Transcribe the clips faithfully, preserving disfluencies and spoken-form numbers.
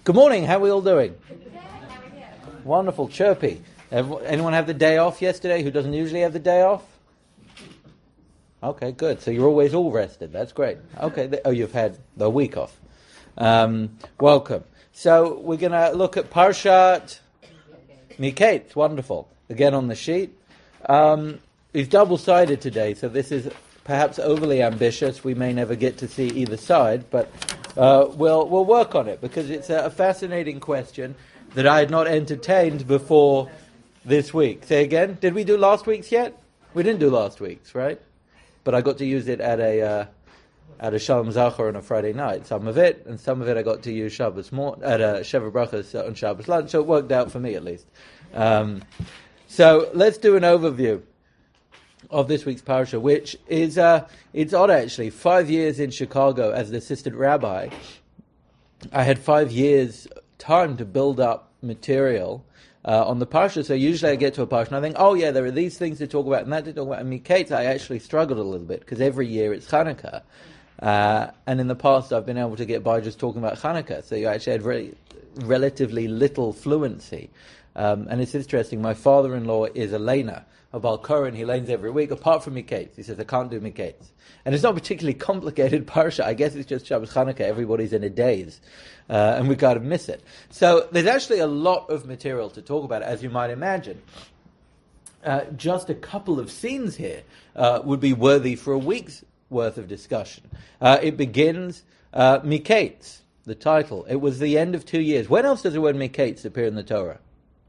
Good morning, how are we all doing? Wonderful, chirpy. Anyone have the day off yesterday who doesn't usually have the day off? Okay, good. So you're always all rested. That's great. Okay. Th- oh, you've had the week off. Um, welcome. So we're going to look at Parshat Miketz. Wonderful. Again on the sheet. Um, it's double-sided today, so this is perhaps overly ambitious. We may never get to see either side, but uh, we'll we'll work on it because it's a, a fascinating question that I had not entertained before this week. Say again. Did we do last week's yet? We didn't do last week's, right? But I got to use it at a uh, at a Shalom Zachor on a Friday night. Some of it, and some of it I got to use Shabbos mor- at a Sheva Brachos on Shabbos lunch. So it worked out for me at least. Um, so let's do an overview of this week's parasha, which is uh, it's odd actually. Five years in Chicago as an assistant rabbi, I had five years time to build up material uh, on the parsha. So usually I get to a parsha and I think, oh yeah, there are these things to talk about and that to talk about. And Miketz, I actually struggled a little bit because every year it's Hanukkah. Uh, and in the past I've been able to get by just talking about Hanukkah. So you actually had really, relatively little fluency. Um, and it's interesting, my father-in-law is a laner, a Balkoran. He lanes every week, apart from Miketz. He says, I can't do Miketz. And it's not a particularly complicated parsha. I guess it's just Shabbos Hanukkah. Everybody's in a daze. Uh, and we kind of miss it. So there's actually a lot of material to talk about, as you might imagine. Uh, just a couple of scenes here uh, would be worthy for a week's worth of discussion. Uh, it begins, uh, Miketz, the title. It was the end of two years. When else does the word Miketz appear in the Torah?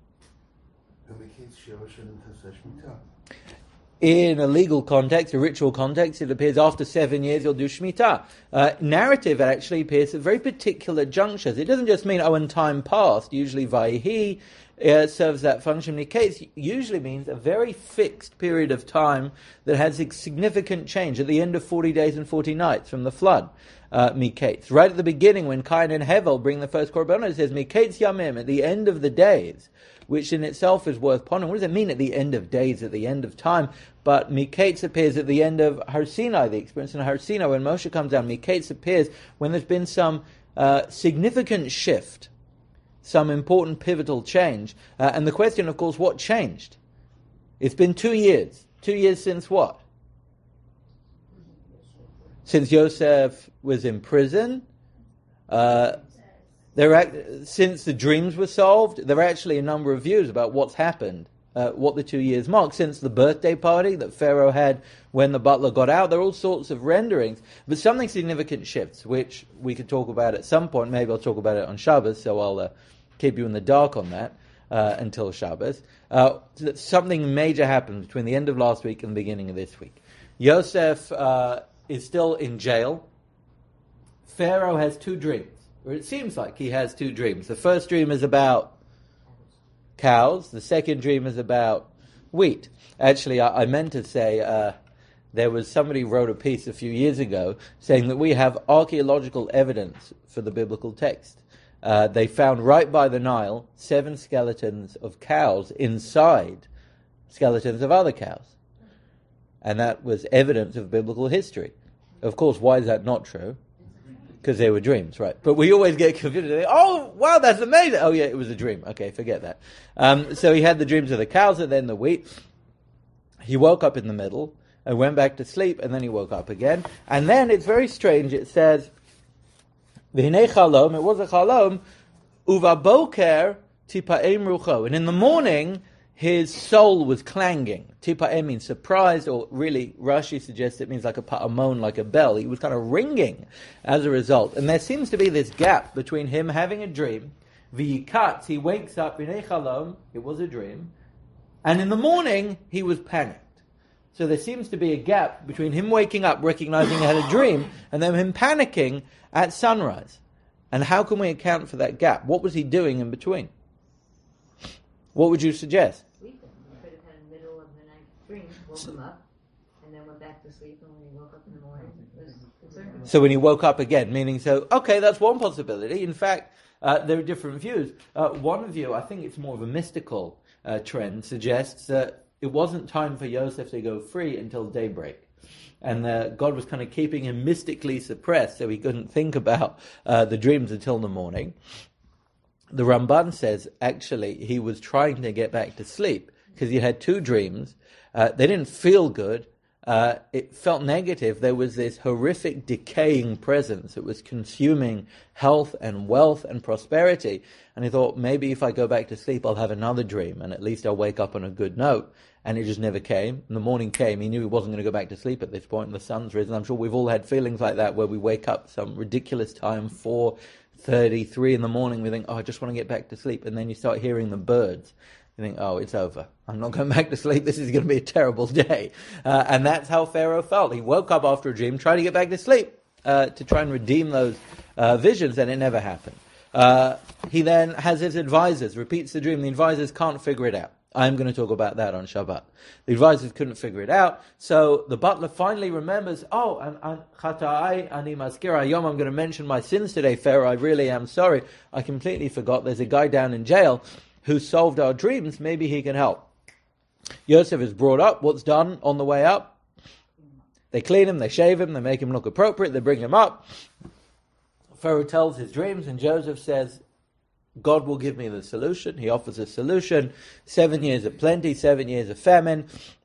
In a legal context, a ritual context, it appears after seven years you'll do Shemitah. Uh, narrative, it actually appears at very particular junctures. It doesn't just mean, oh, in time past. Usually Vayihi uh, serves that function. Miketz usually means a very fixed period of time that has a significant change at the end of forty days and forty nights from the flood. Uh, Miketz. Right at the beginning, when Cain and Hevel bring the first korbanot, it says Miketz Yamim, at the end of the days, which in itself is worth pondering. What does it mean at the end of days, at the end of time? But Miketz appears at the end of Har Sinai, the experience in Har Sinai, when Moshe comes down. Miketz appears when there's been some uh, significant shift, some important pivotal change. Uh, and the question, of course, what changed? It's been two years. Two years since what? Since Yosef was in prison. Uh, There are, since the dreams were solved, there are actually a number of views about what's happened, uh, what the two years mark. Since the birthday party that Pharaoh had when the butler got out, there are all sorts of renderings. But something significant shifts, which we could talk about at some point. Maybe I'll talk about it on Shabbos, so I'll uh, keep you in the dark on that uh, until Shabbos. Uh, something major happened between the end of last week and the beginning of this week. Yosef uh, is still in jail. Pharaoh has two dreams. Or it seems like he has two dreams. The first dream is about cows. The second dream is about wheat. Actually, I, I meant to say uh, there was somebody who wrote a piece a few years ago saying that we have archaeological evidence for the biblical text. Uh, they found right by the Nile seven skeletons of cows inside skeletons of other cows. And that was evidence of biblical history. Of course, why is that not true? Because they were dreams, right? But we always get confused. Oh, wow, that's amazing. Oh, yeah, it was a dream. Okay, forget that. Um, so he had the dreams of the cows and then the wheat. He woke up in the middle and went back to sleep, and then he woke up again. And then it's very strange. It says, V'hinei chalom, it was a chalom, uva boker tipa'em rucho. And in the morning, his soul was clanging. Tipa'em means surprised, or really, Rashi suggests it means like a pa'amon, like a bell. He was kind of ringing as a result. And there seems to be this gap between him having a dream, v'yikatz, he wakes up, v'nei chalom, it was a dream, and in the morning, he was panicked. So there seems to be a gap between him waking up, recognizing he had a dream, and then him panicking at sunrise. And how can we account for that gap? What was he doing in between? What would you suggest? Sleeping. He could have had a middle of the night dream, woke him up, and then went back to sleep, and when he woke up in the morning, it was concerned. So when he woke up again, meaning so, okay, that's one possibility. In fact, uh, there are different views. Uh, one view, I think it's more of a mystical uh, trend, suggests that it wasn't time for Yosef to go free until daybreak. And uh, God was kind of keeping him mystically suppressed so he couldn't think about uh, the dreams until the morning. the Ramban says actually he was trying to get back to sleep because he had two dreams. Uh, they didn't feel good. Uh, it felt negative. There was this horrific decaying presence that was consuming health and wealth and prosperity. And he thought, maybe if I go back to sleep, I'll have another dream, and at least I'll wake up on a good note. And it just never came. And the morning came. He knew he wasn't going to go back to sleep at this point, and the sun's risen. I'm sure we've all had feelings like that, where we wake up some ridiculous time, four thirty, three in the morning. We think, oh, I just want to get back to sleep. And then you start hearing the birds. You think, oh, it's over. I'm not going back to sleep. This is going to be a terrible day. Uh, and that's how Pharaoh felt. He woke up after a dream, tried to get back to sleep, uh, to try and redeem those uh, visions, and it never happened. Uh, he then has his advisors, repeats the dream. The advisors can't figure it out. I'm going to talk about that on Shabbat. The advisors couldn't figure it out. So the butler finally remembers, oh, and Chata'ai ani maskira yom, I'm going to mention my sins today, Pharaoh. I really am sorry. I completely forgot. There's a guy down in jail who solved our dreams. Maybe he can help. Yosef is brought up. What's done on the way up? They clean him, they shave him, they make him look appropriate, they bring him up. Pharaoh tells his dreams, and Joseph says, God will give me the solution. He offers a solution. Seven years of plenty, seven years of famine.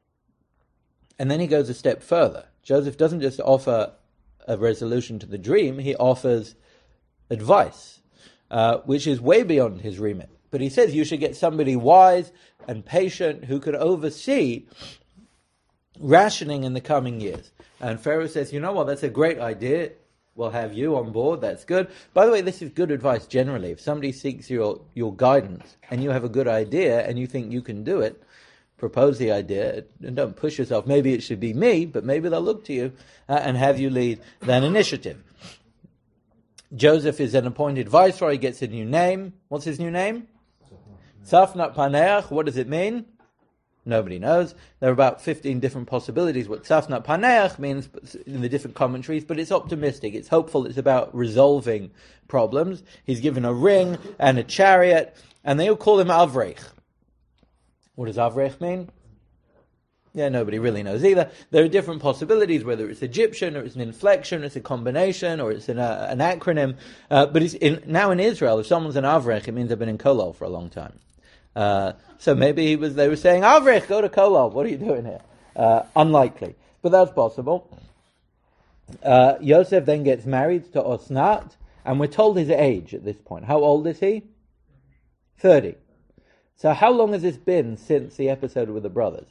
And then he goes a step further. Joseph doesn't just offer a resolution to the dream, he offers advice, uh, which is way beyond his remit. But he says you should get somebody wise and patient who could oversee rationing in the coming years. And Pharaoh says, you know what, that's a great idea. We'll have you on board, that's good. By the way, this is good advice generally. If somebody seeks your, your guidance and you have a good idea and you think you can do it, propose the idea and don't push yourself. Maybe it should be me, but maybe they'll look to you uh, and have you lead that initiative. Joseph is an appointed viceroy. He gets a new name. What's his new name? Tzafnat Paneach. What does it mean? Nobody knows. There are about fifteen different possibilities what Tzafnat Paneach means in the different commentaries, but it's optimistic, it's hopeful, it's about resolving problems. He's given a ring and a chariot, and they all call him Avrech. What does Avrech mean? Yeah, nobody really knows either. There are different possibilities, whether it's Egyptian, or it's an inflection, or it's a combination, or it's an, uh, an acronym. Uh, but it's in, now in Israel, if someone's an Avrech, it means they've been in Kolol for a long time. Uh, so maybe he was. They were saying, Avrech, go to Kolol. What are you doing here? Uh, unlikely. But that's possible. Uh, Yosef then gets married to Osnat, and we're told his age at this point. How old is he? thirty. So how long has this been since the episode with the brothers?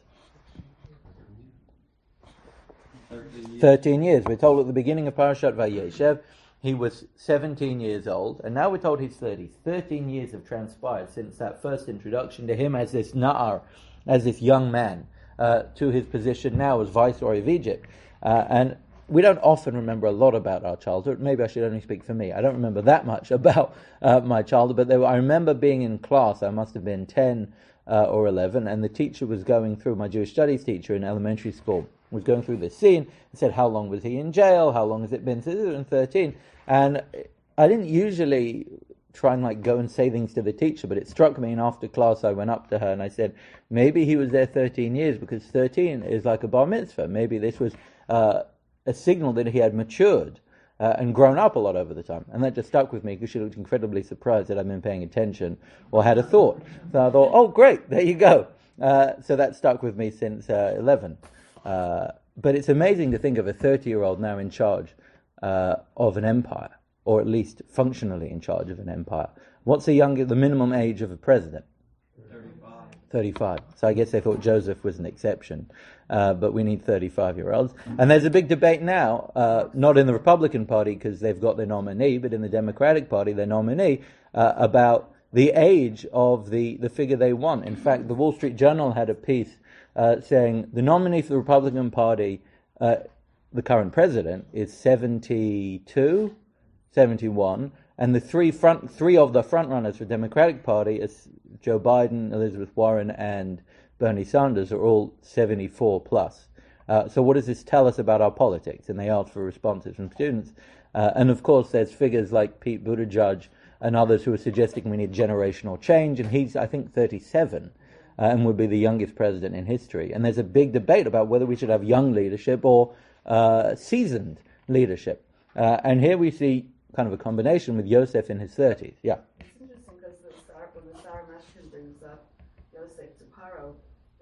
thirteen years. We're told at the beginning of Parashat Vayeshev he was seventeen years old, and now we're told he's thirty. thirteen years have transpired since that first introduction to him as this Na'ar, as this young man, uh, to his position now as Viceroy of Egypt. Uh, and we don't often remember a lot about our childhood. Maybe I should only speak for me. I don't remember that much about uh, my childhood, but there were, I remember being in class. I must have been ten uh, or eleven, and the teacher was going through, my Jewish studies teacher in elementary school, was going through this scene and said, how long was he in jail? How long has it been since he was thirteen? And I didn't usually try and like go and say things to the teacher, but it struck me, and after class I went up to her and I said, maybe he was there thirteen years, because thirteen is like a bar mitzvah. Maybe this was uh, a signal that he had matured uh, and grown up a lot over the time. And that just stuck with me, because she looked incredibly surprised that I'd been paying attention or had a thought. So I thought, oh great, there you go. Uh, so that stuck with me since uh, eleven. Uh, but it's amazing to think of a thirty-year-old now in charge uh, of an empire, or at least functionally in charge of an empire. What's the younger, the minimum age of a president? thirty-five. thirty-five. So I guess they thought Joseph was an exception, uh, but we need thirty-five-year-olds. And there's a big debate now, uh, not in the Republican Party because they've got their nominee, but in the Democratic Party, their nominee, uh, about the age of the, the figure they want. In fact, the Wall Street Journal had a piece Uh, saying the nominee for the Republican Party, uh, the current president, is seventy-two, seventy-one, and the three front three of the front runners for the Democratic Party, is Joe Biden, Elizabeth Warren, and Bernie Sanders, are all seventy-four plus. Uh, so what does this tell us about our politics? And they asked for responses from students. Uh, and of course, there's figures like Pete Buttigieg and others who are suggesting we need generational change, and he's, I think, thirty-seven. Uh, and would be the youngest president in history. And there's a big debate about whether we should have young leadership or uh, seasoned leadership. Uh, and here we see kind of a combination with Yosef in his thirties. Yeah. It's interesting because the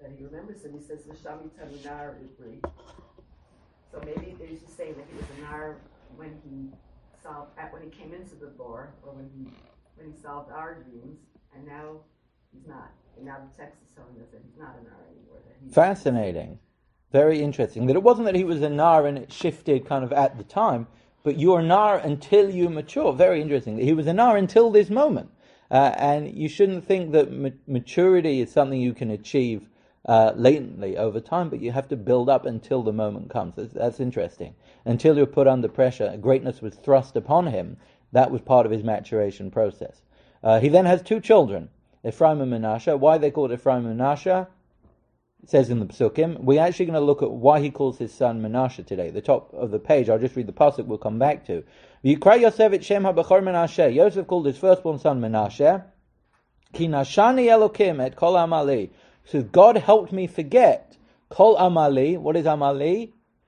that he remembers him. He says, V'shami tanu nar ivri. So maybe he's just saying that he was a nar when he solved, at when he came into the bar, or when he when he solved our dreams, and now he's not. And now the text is telling us that he's not a nar anymore. That he's Fascinating. Very interesting. That it wasn't that he was a nar and it shifted kind of at the time, but you're a nar until you mature. Very interesting. He was a nar until this moment. Uh, and you shouldn't think that ma- maturity is something you can achieve uh, latently over time, but you have to build up until the moment comes. That's, that's interesting. Until you're put under pressure, greatness was thrust upon him. That was part of his maturation process. Uh, he then has two children, Ephraim and Menashe. Why they called Ephraim and Menashe? It says in the Psukim. We're actually going to look at why he calls his son Menashe today. The top of the page, I'll just read the pasuk, we'll come back to. V'yikra Yosef et Shem HaBechor Menashe. Yosef called his firstborn son Menashe. Ki nashani Elokim et kol amali. So God helped me forget. Kol amali. What is amali?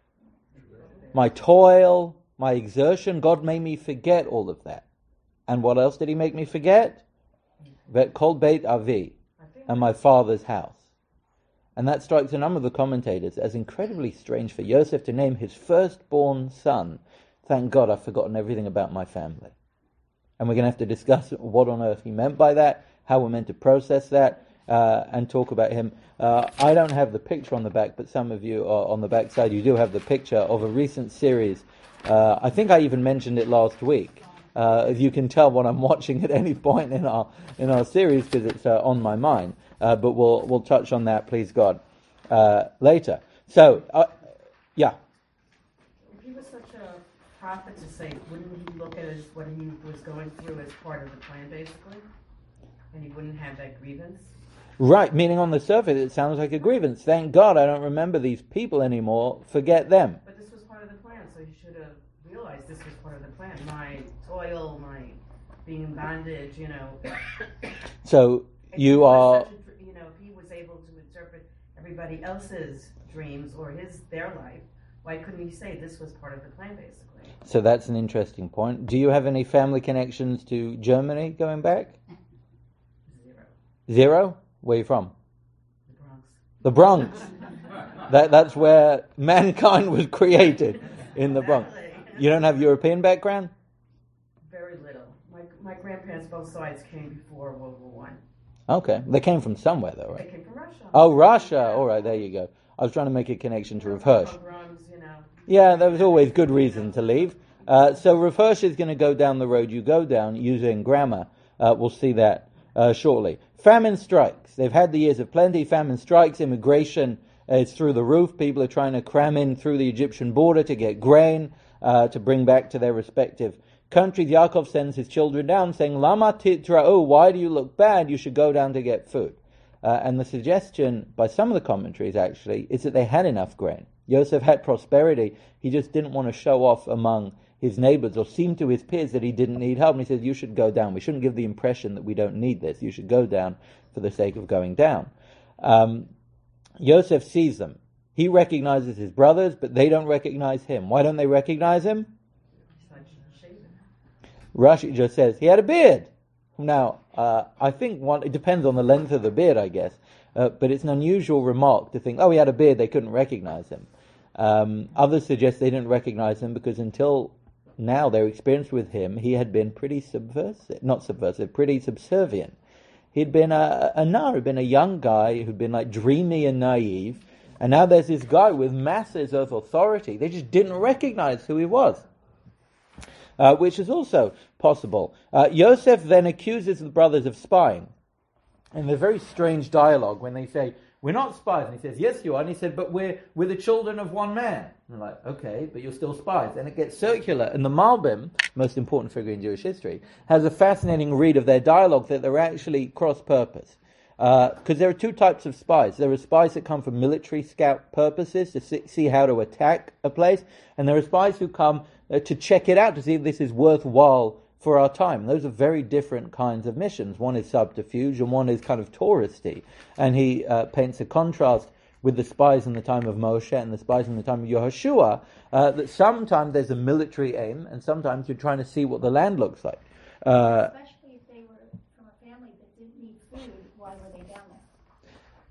My toil, my exertion. God made me forget all of that. And what else did he make me forget? Vet kol beit avi. And my father's house. And that strikes a number of the commentators as incredibly strange for Yosef to name his firstborn son, thank God I've forgotten everything about my family. And we're going to have to discuss what on earth he meant by that, how we're meant to process that, uh, and talk about him. Uh, I don't have the picture on the back, but some of you are on the back side, you do have the picture of a recent series. Uh, I think I even mentioned it last week. Uh, as you can tell what I'm watching at any point in our in our series, because it's uh, on my mind. Uh, but we'll we'll touch on that, please God, uh, later. So, uh, yeah. If he was such a prophet to say, wouldn't he look at his, what he was going through as part of the plan, basically? And he wouldn't have that grievance? Right, meaning on the surface it sounds like a grievance. Thank God I don't remember these people anymore. Forget them. But this was part of the plan, so he should have realized this was part of the plan. My toil, my being in bondage, you know. So And you he are... was such a, you know, if he was able to interpret everybody else's dreams or his their life, why couldn't he say this was part of the plan, basically? So that's an interesting point. Do you have any family connections to Germany going back? Zero. Zero? Where are you from? The Bronx. The Bronx. that That's where mankind was created, in the Bronx. You don't have European background? Very little. My my grandparents, both sides, came before World War One. Okay. They came from somewhere, though, They right? came from Russia. Oh, Russia. All right, there you go. I was trying to make a connection to Rav Hirsch. Pogroms, you know. Yeah, there was always good reason to leave. Uh, so Rav Hirsch is going to go down the road you go down using grammar. Uh, we'll see that uh, shortly. Famine strikes. They've had the years of plenty. Famine strikes. Immigration is through the roof. People are trying to cram in through the Egyptian border to get grain uh, to bring back to their respective countries. Yaakov sends his children down saying, Lama titra'u, why do you look bad? You should go down to get food. Uh, and the suggestion by some of the commentaries actually is that they had enough grain. Yosef had prosperity. He just didn't want to show off among his neighbors or seem to his peers that he didn't need help. And he says, you should go down. We shouldn't give the impression that we don't need this. You should go down for the sake of going down. Um, Yosef sees them. He recognizes his brothers, but they don't recognize him. Why don't they recognize him? Rashi just says, he had a beard. Now, uh, I think one, it depends on the length of the beard, I guess. Uh, but it's an unusual remark to think, oh, he had a beard, they couldn't recognize him. Um, others suggest they didn't recognize him because until now, their experience with him, he had been pretty subversive, not subversive, pretty subservient. He'd been a, a nar, he'd been a young guy who'd been like dreamy and naive, and now there's this guy with masses of authority. They just didn't recognize who he was, uh, which is also possible. Uh, Yosef then accuses the brothers of spying. And the very strange dialogue when they say, we're not spies. And he says, yes, you are. And he said, but we're, we're the children of one man. And they're like, okay, but you're still spies. And it gets circular. And the Malbim, most important figure in Jewish history, has a fascinating read of their dialogue that they're actually cross-purpose. Because uh, there are two types of spies. There are spies that come for military scout purposes, to see, see how to attack a place. And there are spies who come uh, to check it out, to see if this is worthwhile for our time. Those are very different kinds of missions. One is subterfuge and one is kind of touristy. And he uh, paints a contrast with the spies in the time of Moshe and the spies in the time of Yehoshua, uh, that sometimes there's a military aim and sometimes you're trying to see what the land looks like. Uh, Especially if they were from a family that didn't need food, why were they down there?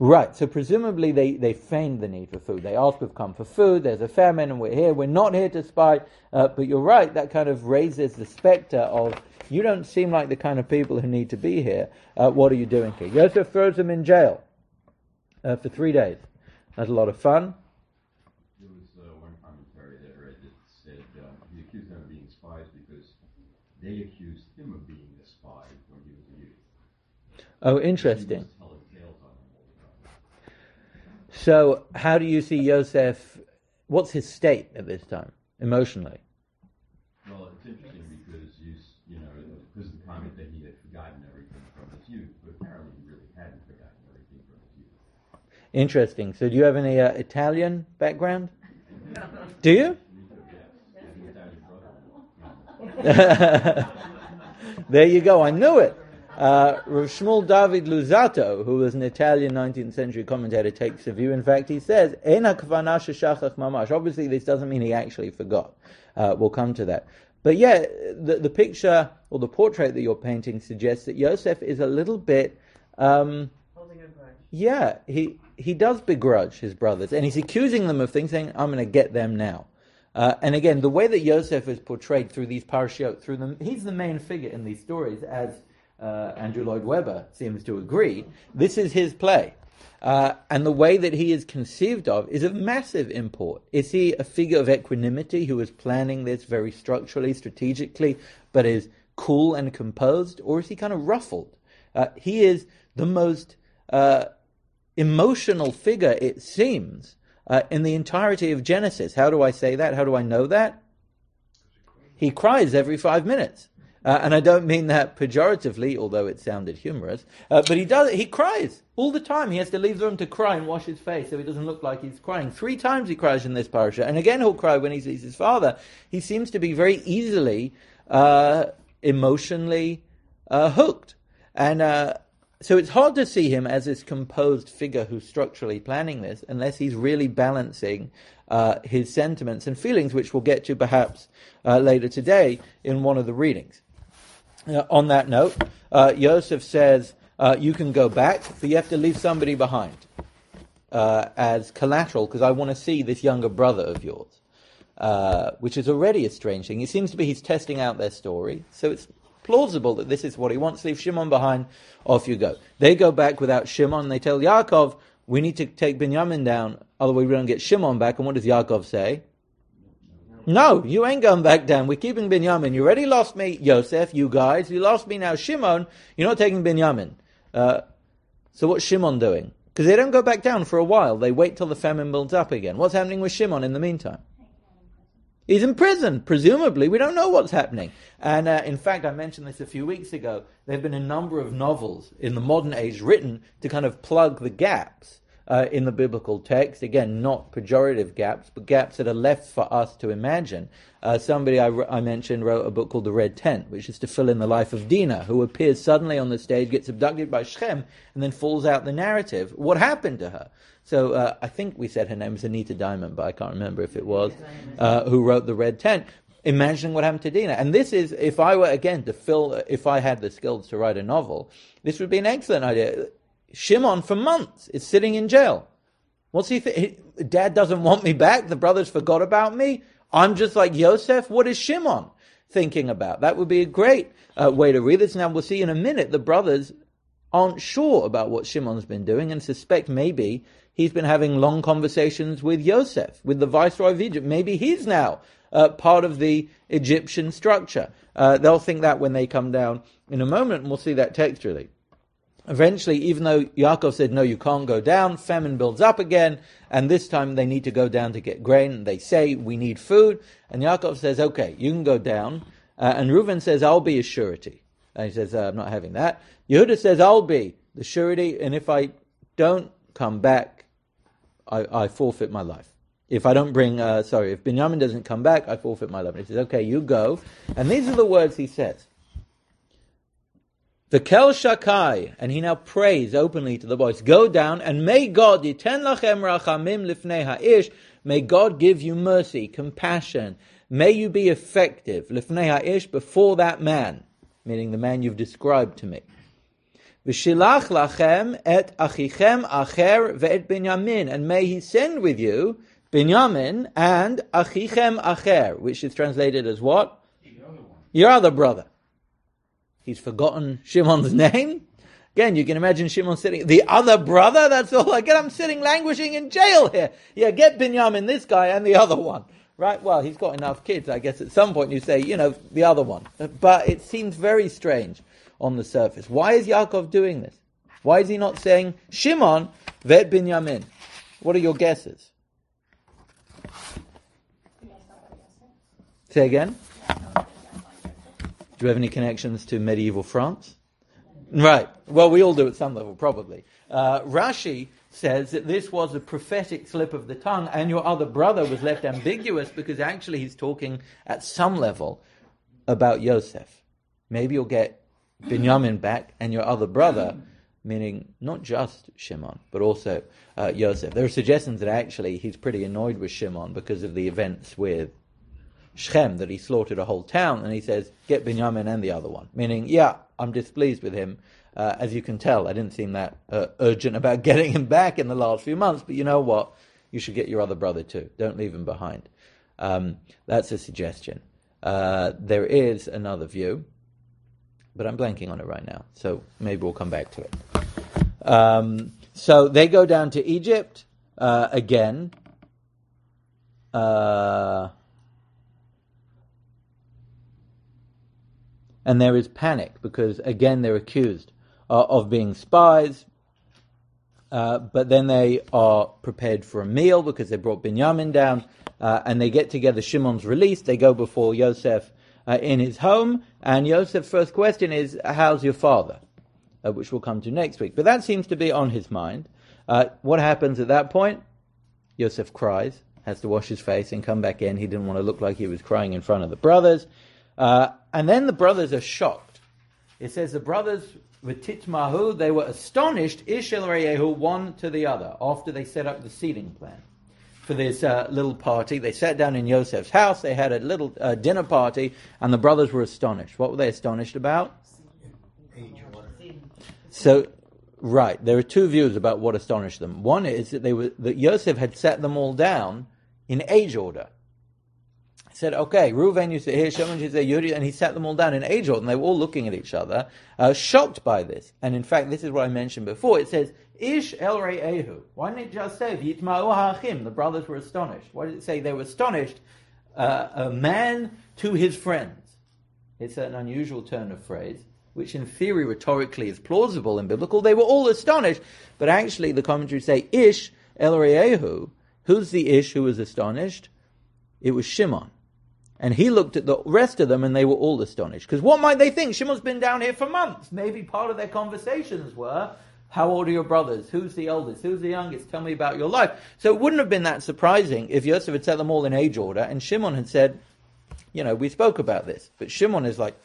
Right, so presumably they, they feigned the need for food. They asked, we've come for food, there's a famine, and we're here. We're not here to spy. Uh, but you're right, that kind of raises the specter of, you don't seem like the kind of people who need to be here. Uh, what are you doing here? Yosef throws them in jail uh, for three days. That's a lot of fun. There was uh, one commentary that I read that said uh, he accused them of being spies because they accused him of being a spy when he was a youth. Oh, interesting. He was telling tales on them all the time. So, how do you see Yosef? What's his state at this time, emotionally? Well, it's interesting because you, s- you know, because of the comment that he had forgotten everything from his youth, but apparently he really hadn't forgotten everything from his youth. Interesting. So, do you have any uh, Italian background? Do you? There you go. I knew it. Uh, Rav Shmuel David Luzzatto, who was an Italian nineteenth century commentator, takes a view. In fact, he says, "En hakvana sheshachach mamash." Obviously, this doesn't mean he actually forgot. Uh, we'll come to that. But yeah, the, the picture or the portrait that you're painting suggests that Yosef is a little bit. Um, Holding a grudge. yeah, he he does begrudge his brothers, and he's accusing them of things, saying, "I'm going to get them now." Uh, and again, the way that Yosef is portrayed through these parashiot, through them, he's the main figure in these stories, as uh, Andrew Lloyd Webber seems to agree. This is his play. Uh, and the way that he is conceived of is of massive import. Is he a figure of equanimity who is planning this very structurally, strategically, but is cool and composed? Or is he kind of ruffled? Uh, he is the most uh, emotional figure, it seems, Uh, in the entirety of Genesis. How do I say that? How do I know that? He cries every five minutes. Uh, and I don't mean that pejoratively, although it sounded humorous. Uh, but he does. He cries all the time. He has to leave the room to cry and wash his face so he doesn't look like he's crying. Three times he cries in this parasha. And again he'll cry when he sees his father. He seems to be very easily uh, emotionally uh, hooked. And uh, so it's hard to see him as this composed figure who's structurally planning this unless he's really balancing uh, his sentiments and feelings, which we'll get to perhaps uh, later today in one of the readings. Uh, on that note, uh, Yosef says, uh, you can go back, but you have to leave somebody behind uh, as collateral, because I want to see this younger brother of yours, uh, which is already a strange thing. It seems to be he's testing out their story, so it's plausible that this is what he wants. Leave Shimon behind, off you go. They go back without Shimon, they tell Yaakov, we need to take Binyamin down, otherwise we don't get Shimon back. And what does Yaakov say? No, you ain't going back down. We're keeping Binyamin. You already lost me, Yosef, you guys. You lost me now, Shimon. You're not taking Binyamin. Uh, so what's Shimon doing? Because they don't go back down for a while. They wait till the famine builds up again. What's happening with Shimon in the meantime? He's in prison, presumably. We don't know what's happening. And uh, in fact, I mentioned this a few weeks ago. There have been a number of novels in the modern age written to kind of plug the gaps uh, in the biblical text. Again, not pejorative gaps, but gaps that are left for us to imagine. Uh, somebody I, I mentioned wrote a book called The Red Tent, which is to fill in the life of Dinah, who appears suddenly on the stage, gets abducted by Shechem, and then falls out the narrative. What happened to her? So uh, I think we said her name was Anita Diamond, but I can't remember if it was, uh, who wrote The Red Tent, imagining what happened to Dinah. And this is, if I were, again, to fill, if I had the skills to write a novel, this would be an excellent idea. Shimon, for months, is sitting in jail. What's he think? Dad doesn't want me back? The brothers forgot about me? I'm just like Yosef? What is Shimon thinking about? That would be a great uh, way to read this. Now, we'll see in a minute, the brothers aren't sure about what Shimon's been doing and suspect maybe he's been having long conversations with Yosef, with the viceroy of Egypt. Maybe he's now uh, part of the Egyptian structure. Uh, they'll think that when they come down in a moment, and we'll see that textually. Eventually, even though Yaakov said, no, you can't go down, famine builds up again, and this time they need to go down to get grain. They say, we need food. And Yaakov says, okay, you can go down. Uh, and Reuven says, I'll be a surety. And he says, uh, I'm not having that. Yehuda says, I'll be the surety, and if I don't come back, I, I forfeit my life. If I don't bring, uh, sorry, if Binyamin doesn't come back, I forfeit my life. And he says, okay, you go. And these are the words he says. V'kel shakai, and he now prays openly to the boys, go down, and may God, yiten lachem rachamim lifnei ha'ish, may God give you mercy, compassion, may you be effective, lifnei ha'ish, before that man, meaning the man you've described to me. V'shilach lachem et achichem acher ve'et Binyamin, and may he send with you Binyamin and achichem acher, which is translated as what? The other one. Your other brother. He's forgotten Shimon's name. Again, you can imagine Shimon sitting, the other brother, that's all I get. I'm sitting languishing in jail here. Yeah, get Binyamin, this guy, and the other one. Right? Well, he's got enough kids. I guess at some point you say, you know, the other one. But it seems very strange on the surface. Why is Yaakov doing this? Why is he not saying Shimon vet Binyamin? What are your guesses? Say again? Do you have any connections to medieval France? Right. Well, we all do at some level, probably. Uh, Rashi says that this was a prophetic slip of the tongue, and your other brother was left ambiguous because actually he's talking at some level about Yosef. Maybe you'll get Binyamin back and your other brother, meaning not just Shimon, but also uh, Yosef. There are suggestions that actually he's pretty annoyed with Shimon because of the events with Shechem, that he slaughtered a whole town, and he says, get Binyamin and the other one. Meaning, yeah, I'm displeased with him. Uh, as you can tell, I didn't seem that uh, urgent about getting him back in the last few months, but you know what? You should get your other brother too. Don't leave him behind. Um, that's a suggestion. Uh, there is another view, but I'm blanking on it right now, so maybe we'll come back to it. Um, so they go down to Egypt uh, again. Uh, and there is panic because, again, they're accused uh, of being spies. Uh, but then they are prepared for a meal because they brought Binyamin down, uh, and they get together. Shimon's released. They go before Yosef uh, in his home, and Yosef's first question is, how's your father? Uh, which we'll come to next week. But that seems to be on his mind. Uh, what happens at that point? Yosef cries, has to wash his face and come back in. He didn't want to look like he was crying in front of the brothers. Uh, and then the brothers are shocked. It says the brothers, V'titmahu, they were astonished, Ish el Reyehu, one to the other, after they set up the seating plan for this uh, little party. They sat down in Yosef's house, they had a little uh, dinner party, and the brothers were astonished. What were they astonished about? So, right, there are two views about what astonished them. One is that they were that Yosef had set them all down in age order. He said, okay, Reuven, you say here, Shimon, you say Yuri, and he sat them all down in age order, and they were all looking at each other, uh, shocked by this. And in fact, this is what I mentioned before. It says, Ish el Re'ehu. Why didn't it just say, V'yitma'u ha'achim? The brothers were astonished. Why did it say they were astonished? Uh, a man to his friends. It's an unusual turn of phrase, which in theory rhetorically is plausible and biblical. They were all astonished, but actually the commentaries say, Ish el Re'ehu. Who's the Ish who was astonished? It was Shimon. And he looked at the rest of them and they were all astonished. Because what might they think? Shimon's been down here for months. Maybe part of their conversations were, how old are your brothers? Who's the oldest? Who's the youngest? Tell me about your life. So it wouldn't have been that surprising if Yosef had set them all in age order and Shimon had said, you know, we spoke about this. But Shimon is like,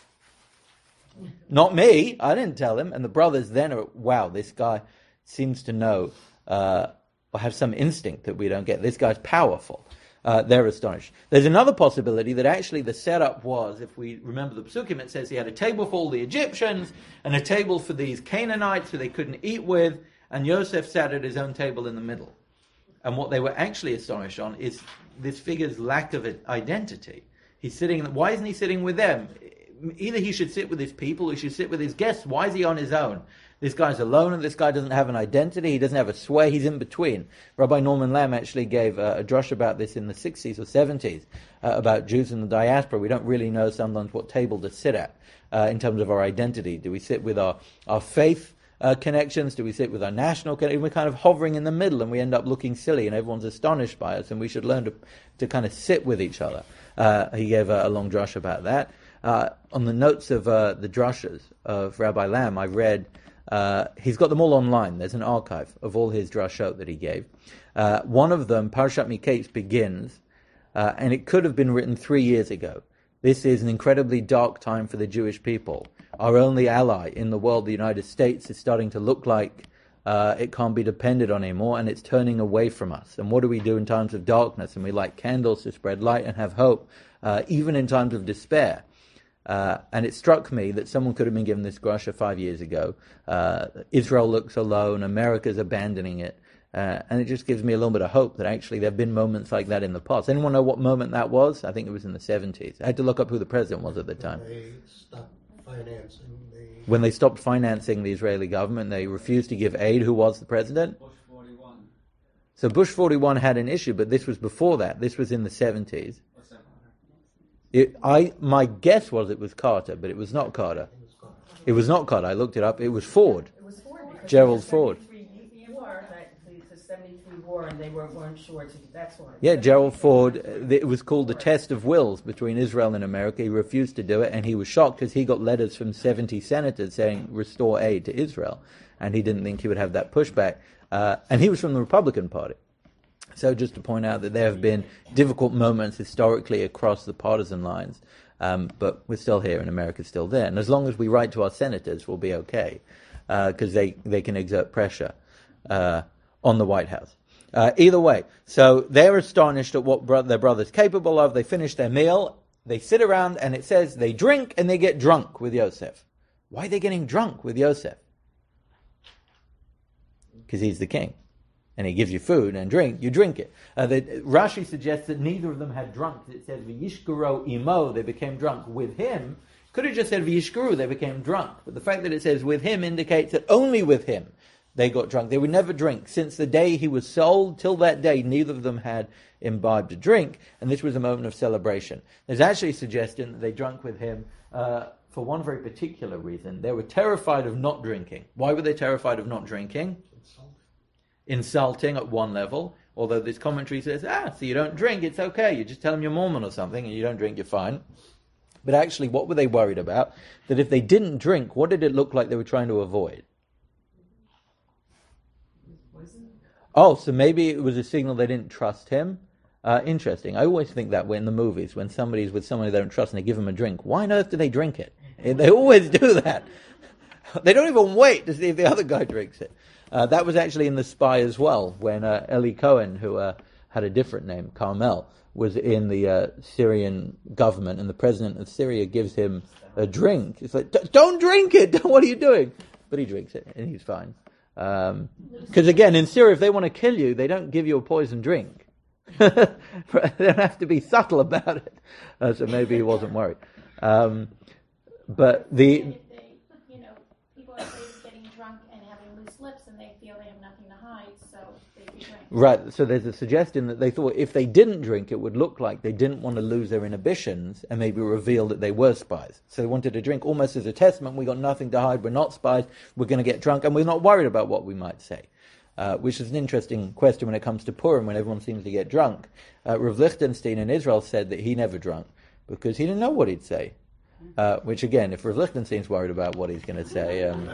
not me. I didn't tell him. And the brothers then are, wow, this guy seems to know uh, or have some instinct that we don't get. This guy's powerful. Uh, they're astonished. There's another possibility that actually the setup was, if we remember the Psukim, it says he had a table for all the Egyptians and a table for these Canaanites who they couldn't eat with, and Yosef sat at his own table in the middle. And what they were actually astonished on is this figure's lack of identity. He's sitting, why isn't he sitting with them? Either he should sit with his people or he should sit with his guests. Why is he on his own? This guy's alone and this guy doesn't have an identity. He doesn't have a sway. He's in between. Rabbi Norman Lamb actually gave uh, a drush about this in the sixties or seventies, uh, about Jews in the diaspora. We don't really know sometimes what table to sit at uh, in terms of our identity. Do we sit with our, our faith uh, connections? Do we sit with our national connections? We're kind of hovering in the middle and we end up looking silly and everyone's astonished by us, and we should learn to, to kind of sit with each other. Uh, he gave a, a long drush about that. Uh, on the notes of uh, the drushes of Rabbi Lamb, I read... Uh, he's got them all online. There's an archive of all his drashot that he gave. Uh, one of them, Parshat Miketz, begins, uh, and it could have been written three years ago. This is an incredibly dark time for the Jewish people. Our only ally in the world, the United States, is starting to look like uh, it can't be depended on anymore, and it's turning away from us. And what do we do in times of darkness? And we light candles to spread light and have hope, uh, even in times of despair. Uh, and it struck me that someone could have been given this grasha five years ago. Uh, Israel looks alone, America's abandoning it. Uh, and it just gives me a little bit of hope that actually there have been moments like that in the past. Anyone know what moment that was? I think it was in the seventies. I had to look up who the president was at the time. They stopped financing the... When they stopped financing the Israeli government, they refused to give aid. Who was the president? Bush forty-one. So Bush forty-one had an issue, but this was before that. This was in the seventies. What's that? It, I, my guess was it was Carter, but it was not Carter. It was not Carter. I looked it up. It was Ford. It was Ford. because Gerald it was Ford. seventy-three war, that, it's a seventy-three war, and they were, weren't sure, to, that's why. Yeah, Gerald Ford. uh, It was called the test of wills between Israel and America. He refused to do it, and he was shocked because he got letters from seventy senators saying restore aid to Israel, and he didn't think he would have that pushback. Uh, and he was from the Republican Party. So just to point out that there have been difficult moments historically across the partisan lines, um, but we're still here and America's still there. And as long as we write to our senators, we'll be okay, because uh, they, they can exert pressure uh, on the White House. Uh, either way, so they're astonished at what bro- their brother's capable of. They finish their meal, they sit around, and it says they drink and they get drunk with Yosef. Why are they getting drunk with Yosef? Because he's the king. And he gives you food and drink, you drink it. Uh, the, Rashi suggests that neither of them had drunk. It says, V'yishkaro imo, they became drunk with him. Could have just said, V'yishkaro, they became drunk. But the fact that it says with him indicates that only with him they got drunk. They would never drink. Since the day he was sold, till that day, neither of them had imbibed a drink. And this was a moment of celebration. There's actually a suggestion that they drank with him uh, for one very particular reason. They were terrified of not drinking. Why were they terrified of not drinking? Insulting at one level, although this commentary says, ah, so you don't drink, it's okay, you just tell them you're Mormon or something, and you don't drink, you're fine. But actually, what were they worried about? That if they didn't drink, what did it look like they were trying to avoid? Oh, so maybe it was a signal they didn't trust him? Uh, interesting. I always think that way in the movies, when somebody's with somebody they don't trust and they give them a drink, why on earth do they drink it? They always do that. They don't even wait to see if the other guy drinks it. Uh, that was actually in The Spy as well, when uh, Eli Cohen, who uh, had a different name, Carmel, was in the uh, Syrian government, and the president of Syria gives him a drink. It's like, don't drink it! What are you doing? But he drinks it, and he's fine. Because um, again, in Syria, if they want to kill you, they don't give you a poison drink. They don't have to be subtle about it. Uh, so maybe he wasn't worried. Um, but the... lips and they feel they have nothing to hide, so they do drink. Right, so there's a suggestion that they thought if they didn't drink, it would look like they didn't want to lose their inhibitions and maybe reveal that they were spies. So they wanted to drink almost as a testament, we got nothing to hide, we're not spies, we're going to get drunk, and we're not worried about what we might say. Uh, which is an interesting question when it comes to Purim, when everyone seems to get drunk. Uh, Rav Lichtenstein in Israel said that he never drunk, because he didn't know what he'd say. Uh, which again, if Rav Lichtenstein's worried about what he's going to say... Um,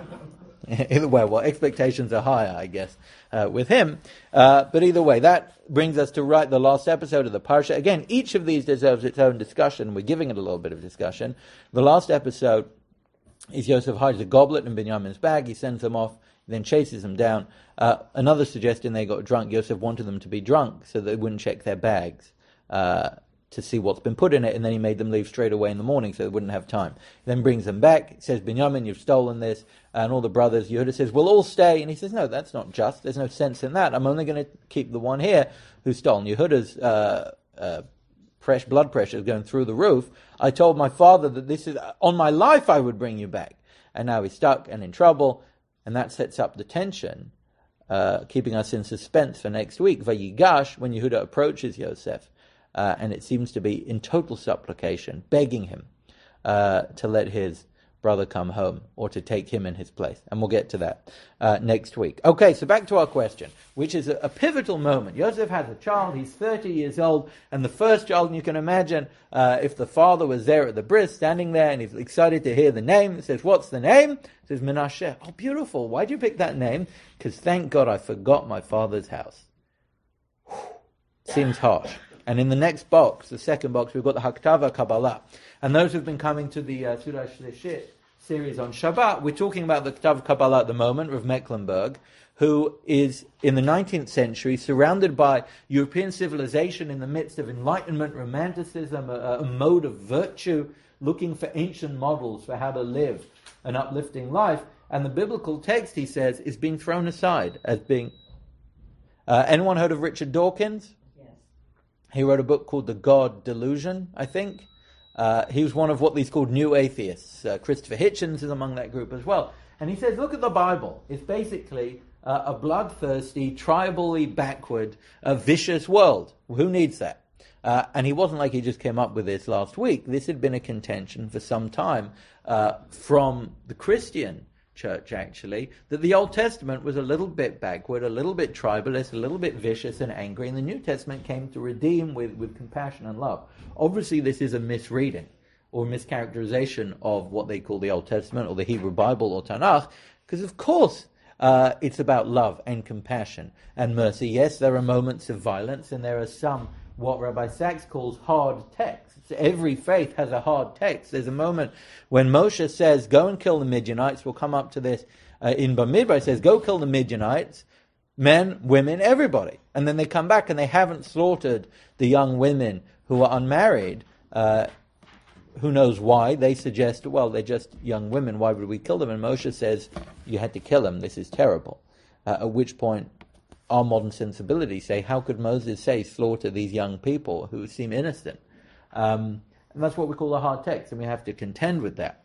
Either way, well, expectations are higher, I guess, uh, with him. Uh, but either way, that brings us to right the last episode of the Parsha. Again, each of these deserves its own discussion. We're giving it a little bit of discussion. The last episode is Yosef hides a goblet in Binyamin's bag. He sends them off, then chases them down. Uh, another suggestion, they got drunk. Yosef wanted them to be drunk so they wouldn't check their bags uh, to see what's been put in it, and then he made them leave straight away in the morning so they wouldn't have time. Then brings them back, says, Binyamin, you've stolen this, and all the brothers, Yehuda says, we'll all stay, and he says, no, that's not just, there's no sense in that, I'm only going to keep the one here who's stolen. Yehuda's uh, uh, fresh blood pressure is going through the roof. I told my father that this is, on my life I would bring you back, and now he's stuck and in trouble, and that sets up the tension, uh, keeping us in suspense for next week. Vayigash, when Yehuda approaches Yosef, Uh, and it seems to be in total supplication, begging him uh, to let his brother come home or to take him in his place. And we'll get to that uh, next week. Okay, so back to our question, which is a, a pivotal moment. Yosef has a child, he's thirty years old, and the first child, and you can imagine uh, if the father was there at the bris, standing there, and he's excited to hear the name. It says, what's the name? It says, Menashe. Oh, beautiful. Why'd you pick that name? Because thank God I forgot my father's house. Whew. Seems harsh. And in the next box, the second box, we've got the Haktava Kabbalah. And those who've been coming to the uh, Surah Shlishit series on Shabbat, we're talking about the Haktava Kabbalah at the moment, Rav Mecklenburg, who is in the nineteenth century surrounded by European civilization in the midst of Enlightenment, Romanticism, a, a mode of virtue looking for ancient models for how to live an uplifting life. And the biblical text, he says, is being thrown aside as being... Uh, anyone heard of Richard Dawkins? Yes. He wrote a book called The God Delusion, I think. Uh, he was one of what these called new atheists. Uh, Christopher Hitchens is among that group as well. And he says, look at the Bible. It's basically uh, a bloodthirsty, tribally backward, uh, vicious world. Who needs that? Uh, and he wasn't like he just came up with this last week. This had been a contention for some time uh, from the Christian church, actually, that the Old Testament was a little bit backward, a little bit tribalist, a little bit vicious and angry, and the New Testament came to redeem with, with compassion and love. Obviously, this is a misreading or mischaracterization of what they call the Old Testament or the Hebrew Bible or Tanakh, because of course uh, it's about love and compassion and mercy. Yes, there are moments of violence, and there are some, what Rabbi Sachs calls hard texts. Every faith has a hard text. There's a moment when Moshe says, go and kill the Midianites. We'll come up to this uh, in Bamidbar. It says, go kill the Midianites, men, women, everybody. And then they come back and they haven't slaughtered the young women who are unmarried. Uh, who knows why? They suggest, well, they're just young women. Why would we kill them? And Moshe says, you had to kill them. This is terrible. Uh, at which point, our modern sensibilities say, how could Moses say slaughter these young people who seem innocent? Um, and that's what we call a hard text, and we have to contend with that.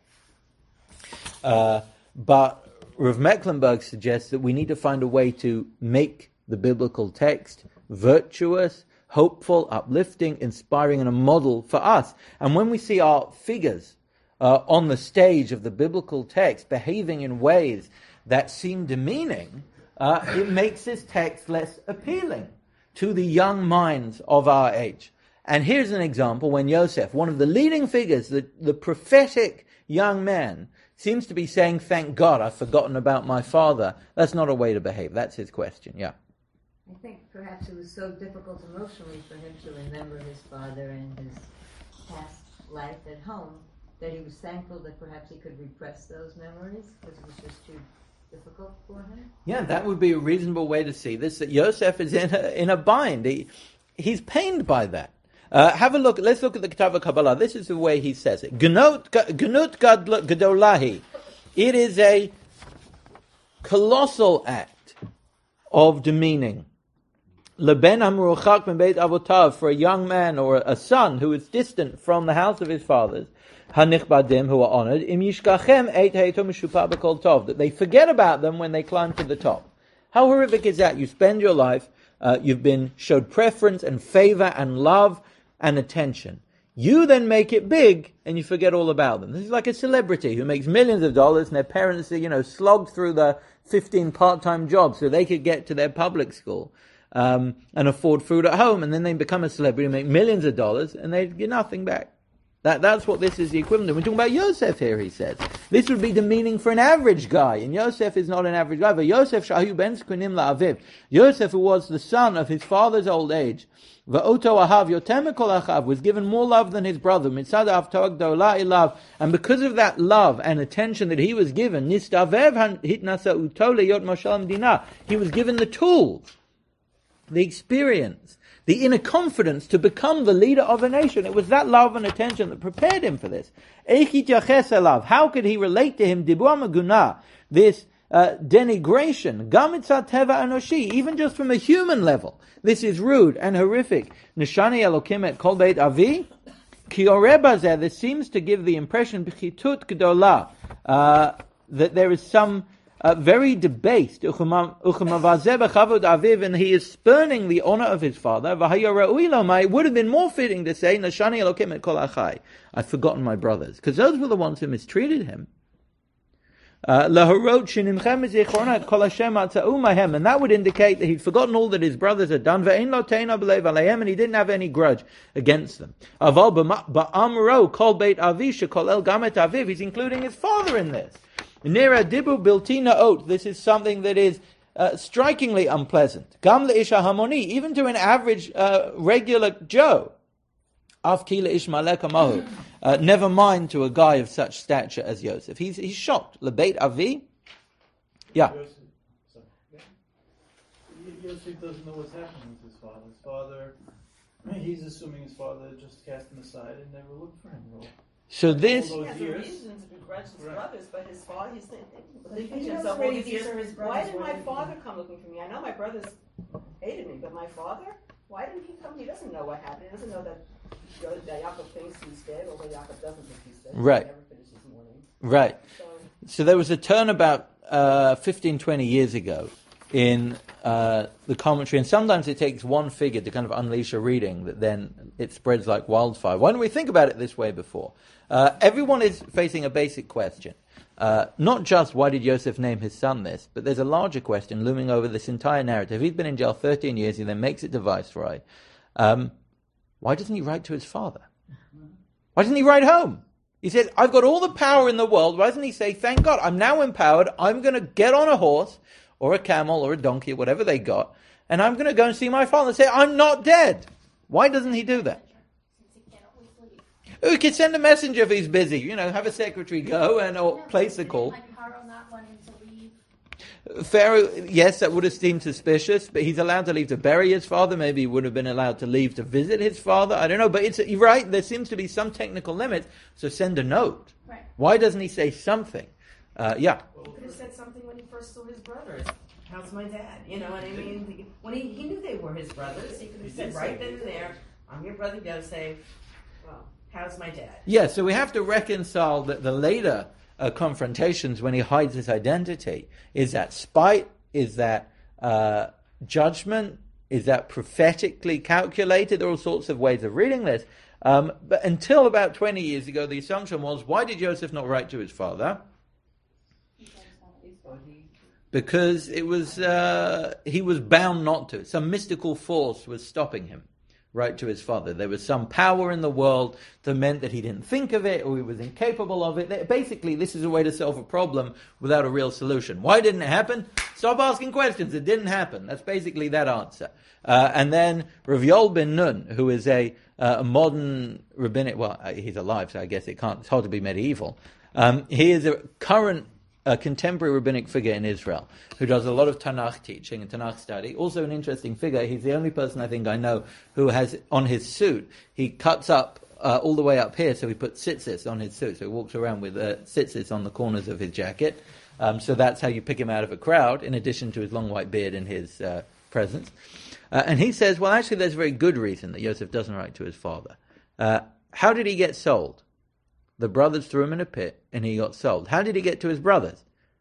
Uh, but Rav Mecklenburg suggests that we need to find a way to make the biblical text virtuous, hopeful, uplifting, inspiring, and a model for us. And when we see our figures uh, on the stage of the biblical text behaving in ways that seem demeaning, uh, it makes this text less appealing to the young minds of our age. And here's an example when Yosef, one of the leading figures, the, the prophetic young man, seems to be saying, thank God, I've forgotten about my father. That's not a way to behave. That's his question, yeah. I think perhaps it was so difficult emotionally for him to remember his father and his past life at home that he was thankful that perhaps he could repress those memories because it was just too difficult for him. Yeah, that would be a reasonable way to see this, that Yosef is in a, in a bind. He, he's pained by that. Uh, have a look. Let's look at the Ketava Kabbalah. This is the way he says it. Gnut Gadolahi. It is a colossal act of demeaning. Leben Amruchak Ben Beit Avotav, for a young man or a son who is distant from the house of his fathers. Hanichbadim, who are honored. Im Yishkachem Eit Heito Mishupa B'Kol Tov, that they forget about them when they climb to the top. How horrific is that? You spend your life, uh, you've been showed preference and favor and love and attention. You then make it big and you forget all about them. This is like a celebrity who makes millions of dollars and their parents are, you know, slogged through the fifteen part-time jobs so they could get to their public school um, and afford food at home, and then they become a celebrity and make millions of dollars and they get nothing back. That, that's what this is the equivalent of. We're talking about Yosef here, he says. This would be demeaning for an average guy, and Yosef is not an average guy, but Yosef Shahu ben Zkunim la'aviv. Yosef, who was the son of his father's old age, Va'oto ahav yotem mikol achav, was given more love than his brother, mitzad avtog dola ilav, and because of that love and attention that he was given, nistavev hitnasa uto leyot moshel medina, he was given the tools, the experience, the inner confidence to become the leader of a nation. It was that love and attention that prepared him for this. How could he relate to him? This uh, denigration, even just from a human level. This is rude and horrific. Nishani Elokim et kol beit avi. There seems to give the impression uh, that there is some Uh, very debased, and he is spurning the honor of his father. It would have been more fitting to say, I've forgotten my brothers, because those were the ones who mistreated him. Uh, and that would indicate that he'd forgotten all that his brothers had done, and he didn't have any grudge against them. He's including his father in this. Nira dibu biltina ot. This is something that is uh, strikingly unpleasant. Gam leisha hamoni, even to an average, uh, regular Joe. Afkila ishmalek amahu. Never mind to a guy of such stature as Yosef. He's he's shocked. Lebeit avi. Yeah. Yosef, Yosef doesn't know what's happening with his father. His father, he's assuming his father just cast him aside and never looked for him at all. So this, All He those has a years. reason to begrudge his Right. brothers, but his father, he's thinking, But thinking he to knows himself, already all these these years, are his why brothers, didn't why my didn't father he- come looking for me? I know my brothers hated me, but my father, why didn't he come? He doesn't know what happened. He doesn't know that, that Yaakov thinks he's dead, although Yaakov doesn't think he's dead. Right. He never finishes mourning. right. So, So there was a turn about uh, fifteen, twenty years ago in uh, the commentary, and sometimes it takes one figure to kind of unleash a reading that then it spreads like wildfire. Why don't we think about it this way before? Uh, everyone is facing a basic question. Uh, not just why did Yosef name his son this, but there's a larger question looming over this entire narrative. He's been in jail thirteen years, he then makes it to Viceroy. Um, why doesn't he write to his father? Why doesn't he write home? He says, I've got all the power in the world. Why doesn't he say, thank God, I'm now empowered. I'm going to get on a horse or a camel or a donkey or whatever they got, and I'm going to go and see my father and say, I'm not dead. Why doesn't he do that? Since he can't always leave. Oh, he could send a messenger if he's busy. You know, have a secretary go and or place the call. Like Paro not wanting to leave. Pharaoh, yes, that would have seemed suspicious, but he's allowed to leave to bury his father. Maybe he would have been allowed to leave to visit his father. I don't know, but it's you're right. There seems to be some technical limit. So send a note. Right. Why doesn't he say something? Uh, yeah. He could have said something when he first saw his brothers. How's my dad? You know what I mean? When he, he knew they were his brothers, he could have said right then and there, I'm your brother, you gotta say, well, how's my dad? Yeah, so we have to reconcile that the later uh, confrontations when he hides his identity. Is that spite? Is that uh, judgment? Is that prophetically calculated? There are all sorts of ways of reading this. Um, but until about twenty years ago, the assumption was, why did Joseph not write to his father? Because it was uh, he was bound not to. Some mystical force was stopping him. Right to his father. There was some power in the world that meant that he didn't think of it or he was incapable of it. Basically, this is a way to solve a problem without a real solution. Why didn't it happen? Stop asking questions. It didn't happen. That's basically that answer. Uh, and then Rav Yoel ben Nun, who is a, uh, a modern rabbinic, well, he's alive, so I guess it can't, it's hard to be medieval. Um, he is a current a contemporary rabbinic figure in Israel who does a lot of Tanakh teaching and Tanakh study. Also an interesting figure. He's the only person I think I know who has, on his suit, he cuts up uh, all the way up here, so he puts tzitzis on his suit. So he walks around with uh, tzitzis on the corners of his jacket. Um, so that's how you pick him out of a crowd, in addition to his long white beard and his uh, presence. Uh, and he says, well, actually there's a very good reason that Yosef doesn't write to his father. Uh, how did he get sold? The brothers threw him in a pit, and he got sold. How did he get to his brothers?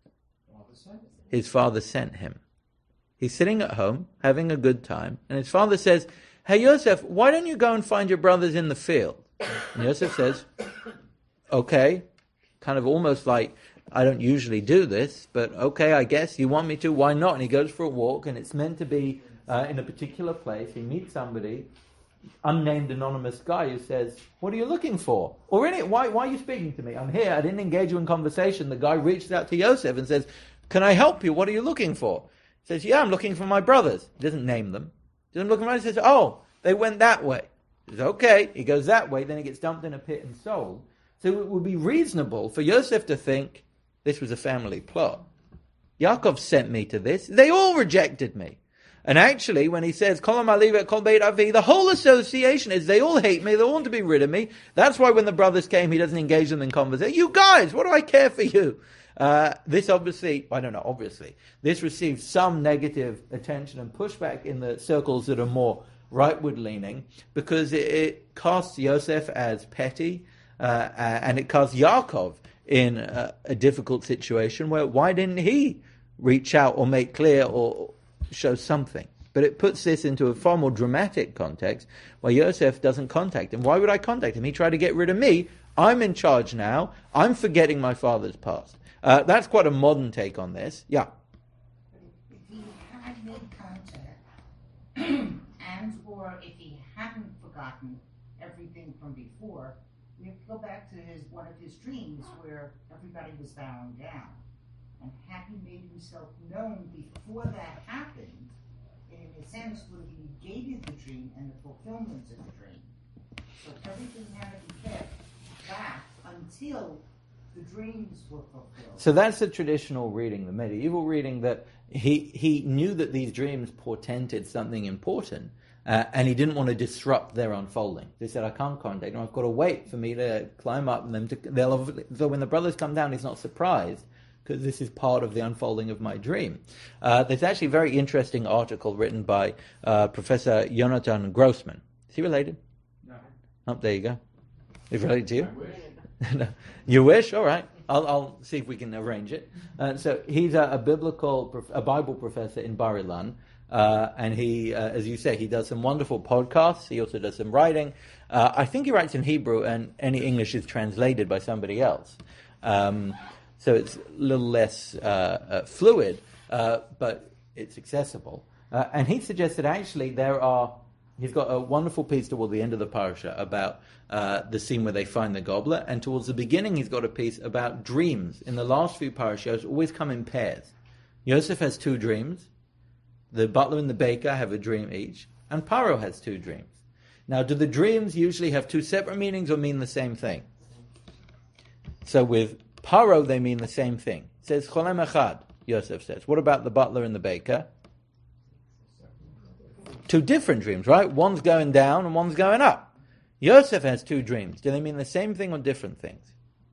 His father sent him. He's sitting at home, having a good time, and his father says, hey, Yosef, why don't you go and find your brothers in the field? And Yosef says, okay, kind of almost like, I don't usually do this, but okay, I guess you want me to, why not? And he goes for a walk, and it's meant to be uh, in a particular place. He meets somebody, unnamed anonymous guy, who says, what are you looking for? Or in it, why, why are you speaking to me? I'm here, I didn't engage you in conversation. The guy reaches out to Yosef and says, can I help you? What are you looking for? He says, yeah, I'm looking for my brothers. He doesn't name them. He doesn't look around. He says, oh, they went that way. He says, okay. He goes that way, then he gets dumped in a pit and sold. So it would be reasonable for Yosef to think this was a family plot. Yaakov sent me to this. They all rejected me. And actually, when he says, the whole association is they all hate me, they all want to be rid of me. That's why when the brothers came, he doesn't engage them in conversation. You guys, what do I care for you? Uh, this obviously, I don't know, obviously, this received some negative attention and pushback in the circles that are more rightward leaning, because it, it casts Yosef as petty, uh, and it casts Yaakov in a, a difficult situation where why didn't he reach out or make clear or show something? But it puts this into a far more dramatic context where Yosef doesn't contact him. Why would I contact him? He tried to get rid of me. I'm in charge now. I'm forgetting my father's past. Uh, that's quite a modern take on this. Yeah. If he had made contact, and or if he hadn't forgotten everything from before, we have to go back to his one of his dreams where everybody was bowing down. And had he made himself known before that happened, in a sense would have negated the dream and the fulfillment of the dream. So everything had to be kept back until the dreams were fulfilled. So that's the traditional reading, the medieval reading, that he he knew that these dreams portended something important, Uh, and he didn't want to disrupt their unfolding. They said, I can't contact them. I've got to wait for me to climb up and them to. They'll, so when the brothers come down, he's not surprised because this is part of the unfolding of my dream. Uh, there's actually a very interesting article written by uh, Professor Jonathan Grossman. Is he related? No. Oh, there you go. He's related to you? I wish. No. You wish? All right. I'll, I'll see if we can arrange it. Uh, so he's a, a biblical, prof- a Bible professor in Bar Ilan. Uh, and he, uh, as you say, he does some wonderful podcasts. He also does some writing. Uh, I think he writes in Hebrew, and any English is translated by somebody else. Um, so it's a little less uh, uh, fluid, uh, but it's accessible. Uh, and he suggests that actually there are, he's got a wonderful piece toward the end of the parasha about uh, the scene where they find the goblet, and towards the beginning he's got a piece about dreams. In the last few parashas, always come in pairs. Yosef has two dreams. The butler and the baker have a dream each, and Paro has two dreams. Now, do the dreams usually have two separate meanings or mean the same thing? So with Paro, they mean the same thing. It says, Cholem Echad, Yosef says. What about the butler and the baker? Two different dreams, right? One's going down and one's going up. Yosef has two dreams. Do they mean the same thing or different things?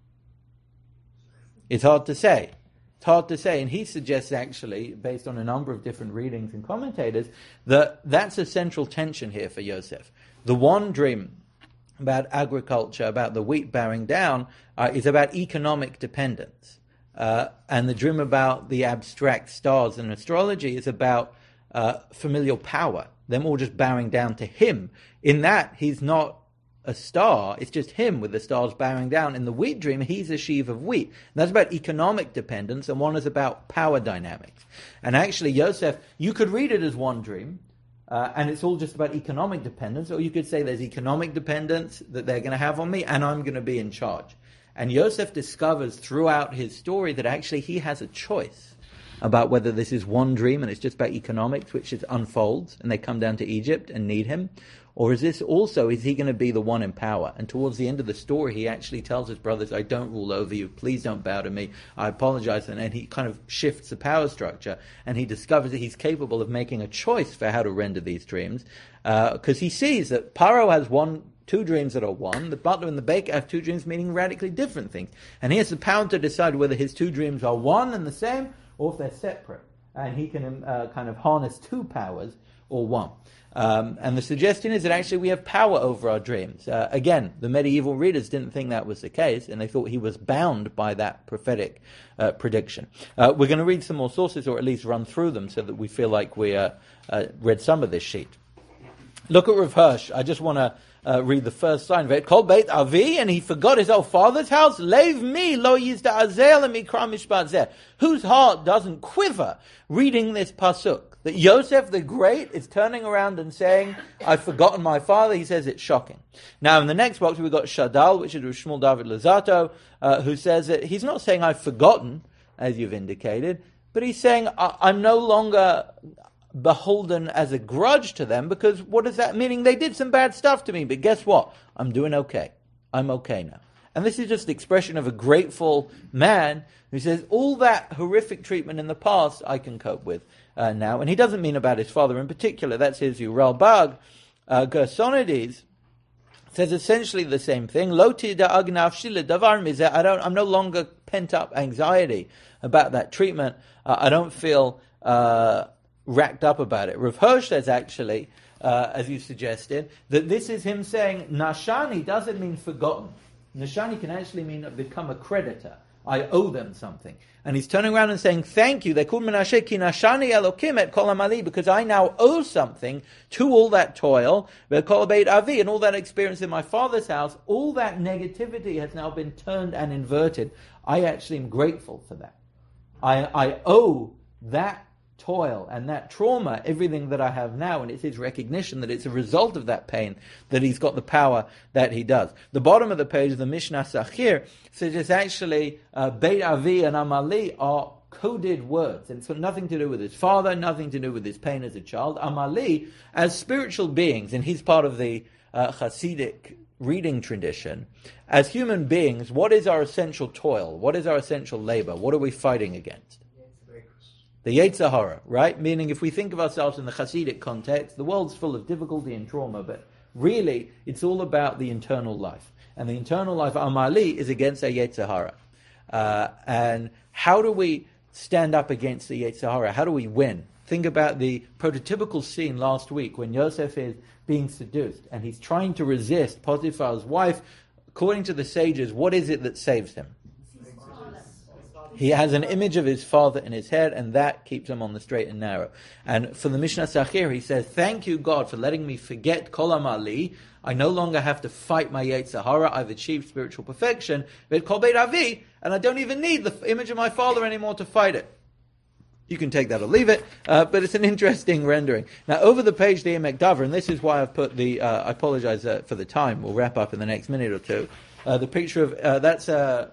It's hard to say. It's hard to say, and he suggests actually, based on a number of different readings and commentators, that that's a central tension here for Yosef. The one dream about agriculture, about the wheat bowing down, uh, is about economic dependence. Uh, and the dream about the abstract stars and astrology is about uh, familial power, them all just bowing down to him. In that, he's not a star, it's just him with the stars bowing down. In the wheat dream, he's a sheaf of wheat. And that's about economic dependence, and one is about power dynamics. And actually, Yosef, you could read it as one dream, uh, and it's all just about economic dependence, or you could say there's economic dependence that they're going to have on me, and I'm going to be in charge. And Yosef discovers throughout his story that actually he has a choice about whether this is one dream and it's just about economics, which is unfolds, and they come down to Egypt and need him, or is this also, is he going to be the one in power? And towards the end of the story, he actually tells his brothers, I don't rule over you, please don't bow to me, I apologize. And, and he kind of shifts the power structure, and he discovers that he's capable of making a choice for how to render these dreams, because uh, he sees that Paro has one, two dreams that are one, the butler and the baker have two dreams meaning radically different things. And he has the power to decide whether his two dreams are one and the same, or if they're separate. And he can uh, kind of harness two powers, or one. Um, and the suggestion is that actually we have power over our dreams. Uh, again, the medieval readers didn't think that was the case, and they thought he was bound by that prophetic uh, prediction. Uh, we're going to read some more sources, or at least run through them, so that we feel like we uh, uh, read some of this sheet. Look at Rav Hirsch. I just want to uh, read the first line of it. Kol Beit Avi, and he forgot his own father's house. Leiv mi lo yizda'azel mikra mishpat zeh. Whose heart doesn't quiver reading this pasuk? That Yosef the Great is turning around and saying, I've forgotten my father. He says it's shocking. Now in the next box we've got Shadal, which is Shmuel David Luzzatto, uh, who says that he's not saying I've forgotten, as you've indicated, but he's saying I- I'm no longer beholden as a grudge to them, because what does that mean? They did some bad stuff to me, but guess what? I'm doing okay. I'm okay now. And this is just the expression of a grateful man who says, all that horrific treatment in the past I can cope with uh, now. And he doesn't mean about his father in particular. That's his Ralbag. Uh, Gersonides says essentially the same thing. Loti da agnav shile davar mizeh. I don't, I'm no longer pent up anxiety about that treatment. Uh, I don't feel uh, racked up about it. Rav Hirsch says actually, uh, as you suggested, that this is him saying, Nashani doesn't mean forgotten. Nashani can actually mean become a creditor. I owe them something. And he's turning around and saying, thank you. They called Menashe ki nashani elokim et kol amali, because I now owe something to all that toil, kol beit avi, and all that experience in my father's house. All that negativity has now been turned and inverted. I actually am grateful for that. I, I owe that toil and that trauma, everything that I have now, and it's his recognition that it's a result of that pain that he's got the power that he does. The bottom of the page, the Mishnah Sachir, says it's actually uh, Beit Avi and Amali are coded words, and it's got nothing to do with his father, nothing to do with his pain as a child. Amali, as spiritual beings, and he's part of the uh, Hasidic reading tradition, as human beings, what is our essential toil? What is our essential labor? What are we fighting against? The Yetzer Hara, right? Meaning if we think of ourselves in the Hasidic context, the world's full of difficulty and trauma, but really it's all about the internal life. And the internal life, Amali, is against a Yetzer Hara. Uh, and how do we stand up against the Yetzer Hara? How do we win? Think about the prototypical scene last week when Yosef is being seduced and he's trying to resist Potiphar's wife. According to the sages, what is it that saves him? He has an image of his father in his head, and that keeps him on the straight and narrow. And for the Mishnah Sachir, he says, thank you, God, for letting me forget Kol Amali. I no longer have to fight my Yetzer Hara. I've achieved spiritual perfection. But Kol Beit Avi, and I don't even need the image of my father anymore to fight it. You can take that or leave it, uh, but it's an interesting rendering. Now, over the page, the Emek Davar, and this is why I've put the, uh, I apologize uh, for the time, we'll wrap up in the next minute or two, uh, the picture of, uh, that's uh,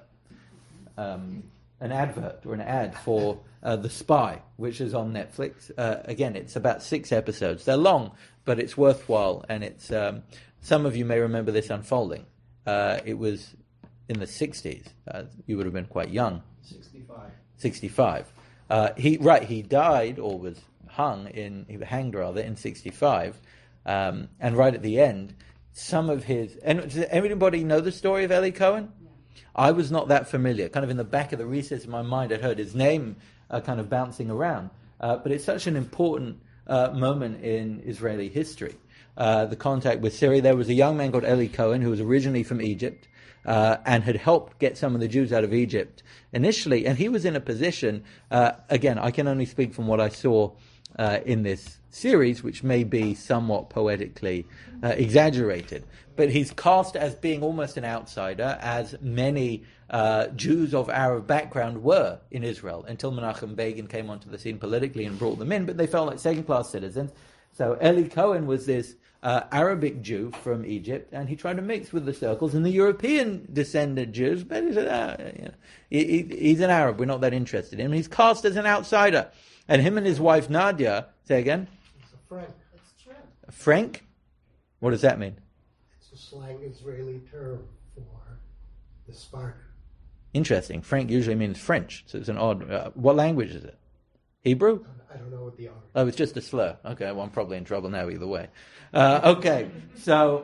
um, an advert or an ad for uh, The Spy, which is on Netflix. Uh, again, it's about six episodes. They're long, but it's worthwhile, and it's, um, some of you may remember this unfolding. Uh, it was in the sixties. Uh, you would have been quite young. sixty-five. sixty-five. Uh, he right. He died or was hung in. He was hanged rather in sixty-five, um, and right at the end, some of his. And does anybody know the story of Eli Cohen? Yeah. I was not that familiar. Kind of in the back of the recess of my mind, I'd heard his name uh, kind of bouncing around. Uh, but it's such an important uh, moment in Israeli history. Uh, the contact with Syria. There was a young man called Eli Cohen who was originally from Egypt. Uh, and had helped get some of the Jews out of Egypt initially. And he was in a position, uh, again, I can only speak from what I saw uh, in this series, which may be somewhat poetically uh, exaggerated. But he's cast as being almost an outsider, as many uh, Jews of Arab background were in Israel, until Menachem Begin came onto the scene politically and brought them in, but they felt like second-class citizens. So Eli Cohen was this Uh, Arabic Jew from Egypt, and he tried to mix with the circles, and the European descended Jews, but he said, ah, you know, he, he, he's an Arab, we're not that interested in him. He's cast as an outsider. And him and his wife Nadia, say again? It's a Frank. It's true. Frank? What does that mean? It's a slang Israeli term for the spark. Interesting. Frank usually means French, so it's an odd... Uh, what language is it? Hebrew? I don't know what the R. Oh, it's just a slur. Okay, well, I'm probably in trouble now either way. Uh, okay, so,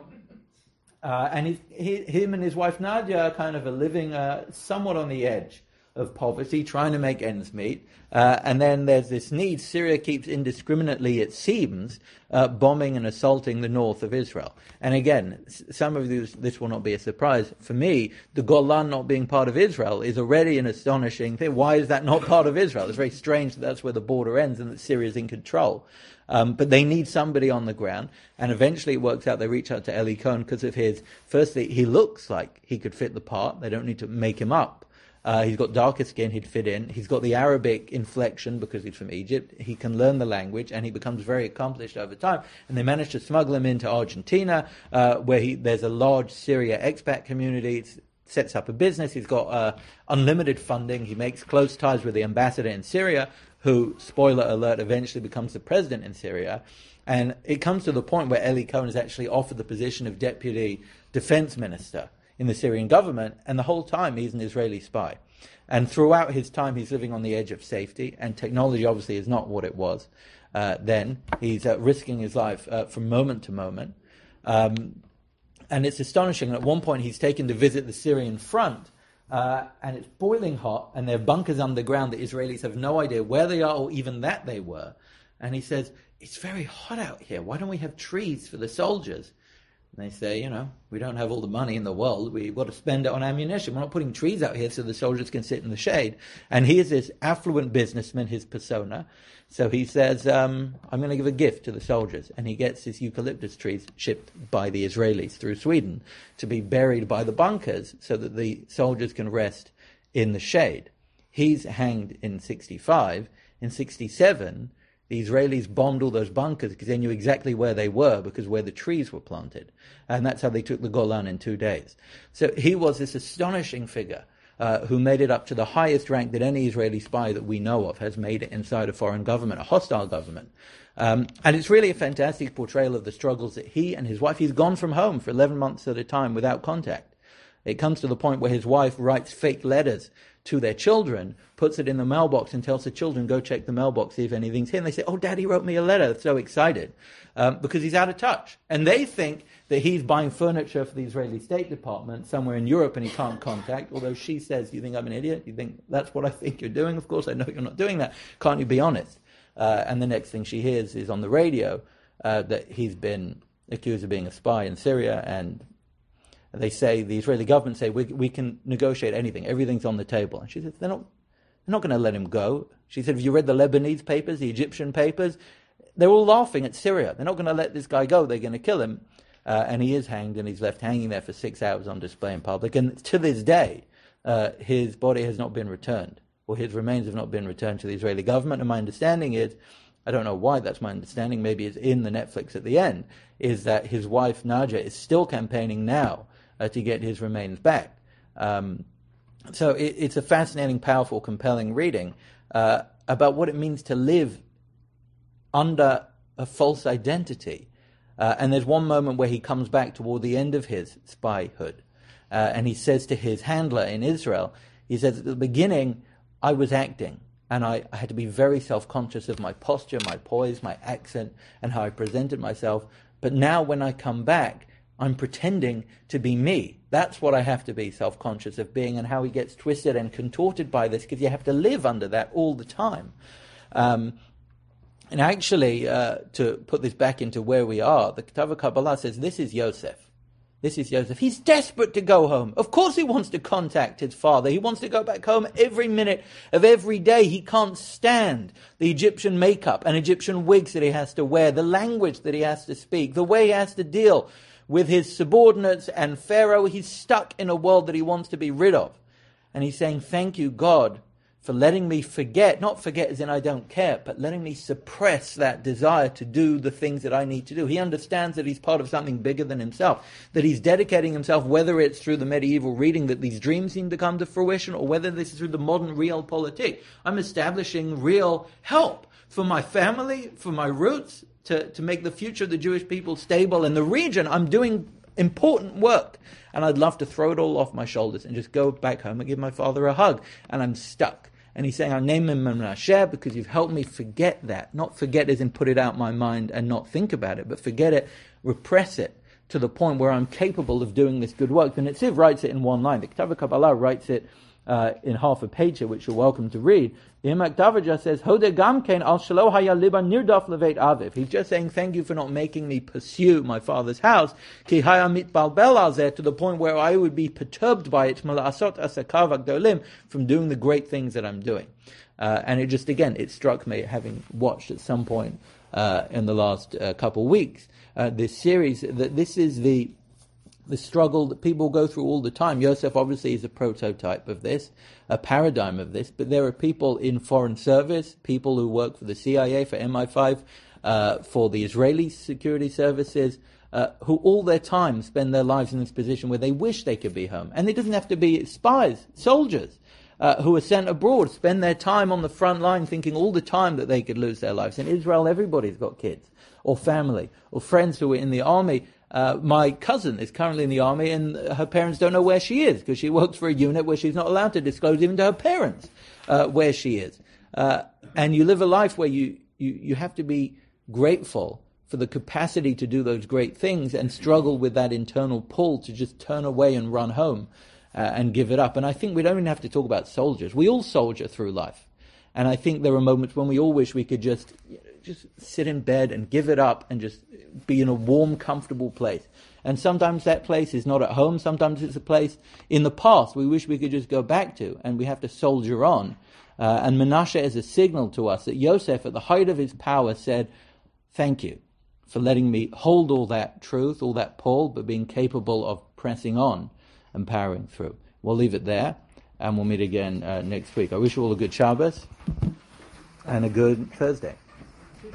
uh, and his, he, him and his wife Nadia are kind of a living uh, somewhat on the edge of poverty, trying to make ends meet. Uh, and then there's this need. Syria keeps indiscriminately, it seems, uh, bombing and assaulting the north of Israel. And again, some of these, this will not be a surprise. For me, the Golan not being part of Israel is already an astonishing thing. Why is that not part of Israel? It's very strange that that's where the border ends and that Syria is in control. Um, but they need somebody on the ground. And eventually it works out, they reach out to Eli Cohen because of his, firstly, he looks like he could fit the part. They don't need to make him up. Uh, he's got darker skin, he'd fit in. He's got the Arabic inflection because he's from Egypt. He can learn the language, and he becomes very accomplished over time. And they managed to smuggle him into Argentina, uh, where he, there's a large Syria expat community. It's, sets up a business. He's got uh, unlimited funding. He makes close ties with the ambassador in Syria, who, spoiler alert, eventually becomes the president in Syria. And it comes to the point where Eli Cohen is actually offered the position of deputy defense minister in the Syrian government, and the whole time he's an Israeli spy. And throughout his time he's living on the edge of safety, and technology obviously is not what it was uh, then. He's uh, risking his life uh, from moment to moment. Um, and it's astonishing. At one point he's taken to visit the Syrian front, uh, and it's boiling hot, and there are bunkers underground. The Israelis have no idea where they are or even that they were. And he says, it's very hot out here. Why don't we have trees for the soldiers? And they say, you know, we don't have all the money in the world. We've got to spend it on ammunition. We're not putting trees out here so the soldiers can sit in the shade. And he is this affluent businessman, his persona. So he says, um, I'm going to give a gift to the soldiers. And he gets his eucalyptus trees shipped by the Israelis through Sweden to be buried by the bunkers so that the soldiers can rest in the shade. He's hanged in sixty-five. In sixty-seven, the Israelis bombed all those bunkers because they knew exactly where they were, because where the trees were planted. And that's how they took the Golan in two days. So he was this astonishing figure uh, who made it up to the highest rank that any Israeli spy that we know of has made it inside a foreign government, a hostile government. Um, and it's really a fantastic portrayal of the struggles that he and his wife, he's gone from home for eleven months at a time without contact. It comes to the point where his wife writes fake letters to their children, puts it in the mailbox and tells the children, go check the mailbox, see if anything's here. And they say, oh, Daddy wrote me a letter. They're so excited um, because he's out of touch. And they think that he's buying furniture for the Israeli State Department somewhere in Europe and he can't contact, although she says, do you think I'm an idiot? Do you think that's what I think you're doing? Of course, I know you're not doing that. Can't you be honest? Uh, and the next thing she hears is on the radio uh, that he's been accused of being a spy in Syria, and they say, the Israeli government say, we, we can negotiate anything, everything's on the table. And she says, they're not, they're not going to let him go. She said, have you read the Lebanese papers, the Egyptian papers? They're all laughing at Syria. They're not going to let this guy go, they're going to kill him. Uh, and he is hanged, and he's left hanging there for six hours on display in public. And to this day, uh, his body has not been returned, or his remains have not been returned to the Israeli government. And my understanding is, I don't know why that's my understanding, maybe it's in the Netflix at the end, is that his wife, Nadia, is still campaigning now uh, to get his remains back. Um, so it, it's a fascinating, powerful, compelling reading uh, about what it means to live under a false identity. Uh, and there's one moment where he comes back toward the end of his spyhood, uh, and he says to his handler in Israel, he says, at the beginning, I was acting, and I, I had to be very self-conscious of my posture, my poise, my accent, and how I presented myself. But now when I come back, I'm pretending to be me. That's what I have to be self-conscious of being, and how he gets twisted and contorted by this, because you have to live under that all the time. Um, And actually, uh, to put this back into where we are, the Ketuvah Kabbalah says, this is Yosef. This is Yosef. He's desperate to go home. Of course he wants to contact his father. He wants to go back home every minute of every day. He can't stand the Egyptian makeup and Egyptian wigs that he has to wear, the language that he has to speak, the way he has to deal with his subordinates and Pharaoh. He's stuck in a world that he wants to be rid of. And he's saying, thank you, God, for letting me forget, not forget as in I don't care, but letting me suppress that desire to do the things that I need to do. He understands that he's part of something bigger than himself, that he's dedicating himself, whether it's through the medieval reading that these dreams seem to come to fruition, or whether this is through the modern realpolitik. I'm establishing real help for my family, for my roots, to, to make the future of the Jewish people stable in the region. I'm doing important work, and I'd love to throw it all off my shoulders and just go back home and give my father a hug, and I'm stuck. And he's saying, I name him Menashe because you've helped me forget that. Not forget as in put it out my mind and not think about it, but forget it, repress it to the point where I'm capable of doing this good work. And Netziv writes it in one line. The Ketuvah Kabbalah writes it uh, in half a page here, which you're welcome to read. The Imak Davaja says, Hode gamkein al shelo haya liba nirdaf levet aviv. He's just saying, thank you for not making me pursue my father's house. Ki haya mitbalbel al zeh, to the point where I would be perturbed by it, mala'asot asakav agdolim, from doing the great things that I'm doing. Uh, and it just, again, it struck me, having watched at some point uh, in the last uh, couple of weeks, uh, this series, that this is the the struggle that people go through all the time. Yosef obviously is a prototype of this, a paradigm of this, but there are people in foreign service, people who work for the C I A, for M I five, uh, for the Israeli security services, uh, who all their time spend their lives in this position where they wish they could be home. And it doesn't have to be spies, soldiers, uh, who are sent abroad, spend their time on the front line thinking all the time that they could lose their lives. In Israel, everybody's got kids, or family, or friends who are in the army. Uh, my cousin is currently in the army, and her parents don't know where she is because she works for a unit where she's not allowed to disclose even to her parents uh, where she is. Uh, and you live a life where you, you, you have to be grateful for the capacity to do those great things and struggle with that internal pull to just turn away and run home uh, and give it up. And I think we don't even have to talk about soldiers. We all soldier through life. And I think there are moments when we all wish we could just just sit in bed and give it up and just be in a warm, comfortable place. And sometimes that place is not at home. Sometimes it's a place in the past we wish we could just go back to, and we have to soldier on. Uh, and Menashe is a signal to us that Yosef, at the height of his power, said, thank you for letting me hold all that truth, all that pull, but being capable of pressing on and powering through. We'll leave it there, and we'll meet again uh, next week. I wish you all a good Shabbos and a good Thursday.